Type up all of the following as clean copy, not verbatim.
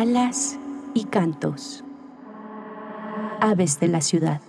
Alas y cantos. Aves de la ciudad.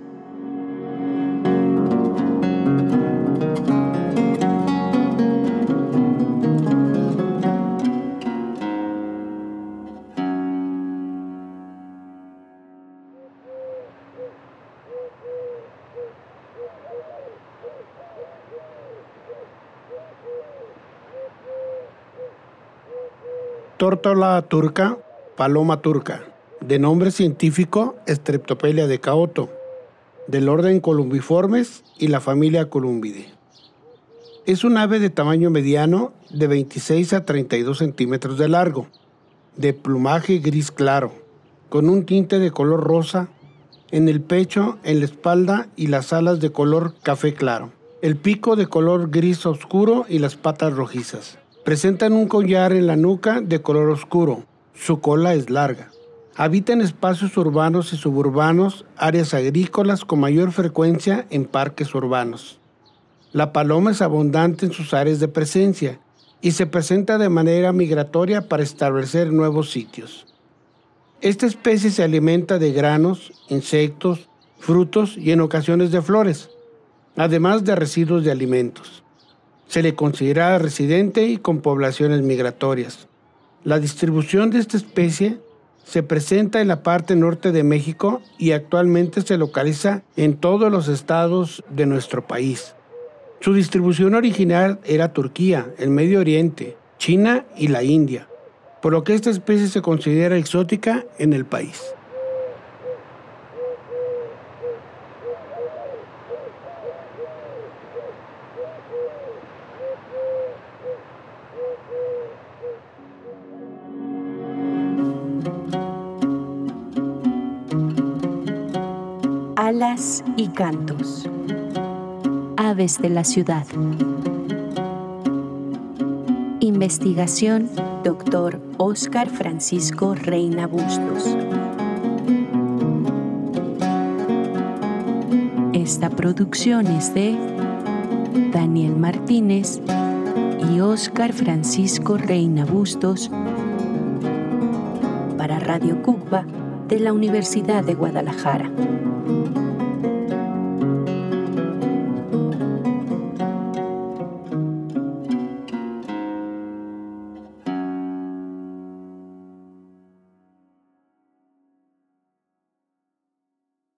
Tórtola turca, paloma turca, de nombre científico Streptopelia de Caoto, del orden Columbiformes y la familia Columbidae. Es un ave de tamaño mediano de 26 a 32 centímetros de largo, de plumaje gris claro, con un tinte de color rosa en el pecho, en la espalda y las alas de color café claro, el pico de color gris oscuro y las patas rojizas. Presentan un collar en la nuca de color oscuro. Su cola es larga. Habita en espacios urbanos y suburbanos, áreas agrícolas con mayor frecuencia en parques urbanos. La paloma es abundante en sus áreas de presencia y se presenta de manera migratoria para establecer nuevos sitios. Esta especie se alimenta de granos, insectos, frutos y en ocasiones de flores, además de residuos de alimentos. Se le considera residente y con poblaciones migratorias. La distribución de esta especie se presenta en la parte norte de México y actualmente se localiza en todos los estados de nuestro país. Su distribución original era Turquía, el Medio Oriente, China y la India, por lo que esta especie se considera exótica en el país. Alas y cantos. Aves de la ciudad. Investigación, Dr. Óscar Francisco Reina Bustos. Esta producción es de Daniel Martínez y Óscar Francisco Reina Bustos para Radio Cucba de la Universidad de Guadalajara.